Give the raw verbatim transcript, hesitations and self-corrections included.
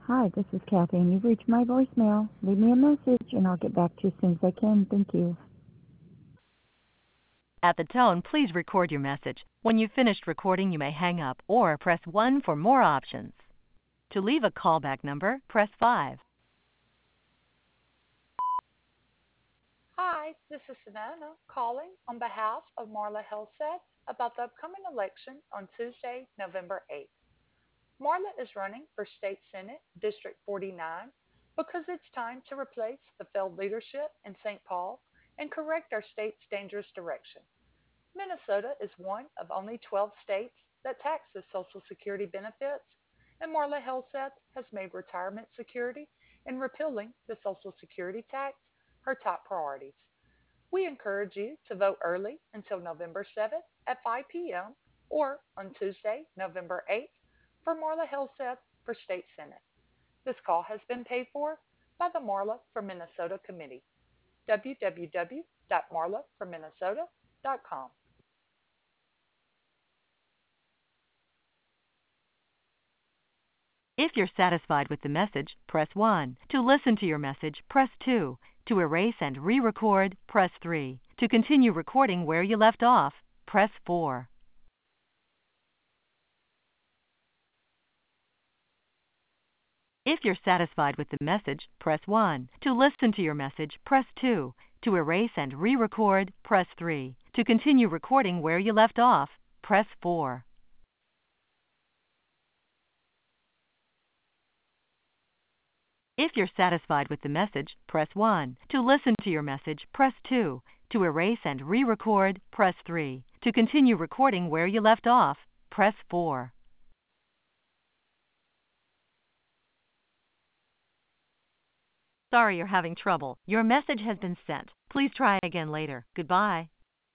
Hi, this is Kathy, and you've reached my voicemail. Leave me a message, and I'll get back to you as soon as I can. Thank you. At the tone, please record your message. When you've finished recording, you may hang up or press one for more options. To leave a callback number, press five. Hi, this is Savannah calling on behalf of Marla Helseth about the upcoming election on Tuesday, November eighth. Marla is running for State Senate District forty-nine because it's time to replace the failed leadership in Saint Paul and correct our state's dangerous direction. Minnesota is one of only twelve states that taxes Social Security benefits, and Marla Helseth has made retirement security and repealing the Social Security tax her top priorities. We encourage you to vote early until November seventh at five p.m. or on Tuesday, November eighth for Marla Helseth for State Senate. This call has been paid for by the Marla for Minnesota Committee. w w w dot marla for minnesota dot com. If you're satisfied with the message, press one. To listen to your message, press two. To erase and re-record, press three. To continue recording where you left off, press four. If you're satisfied with the message, press one. To listen to your message, press two. To erase and re-record, press three. To continue recording where you left off, press four. If you're satisfied with the message, press one. To listen to your message, press two. To erase and re-record, press three. To continue recording where you left off, press four. Sorry you're having trouble. Your message has been sent. Please try again later. Goodbye.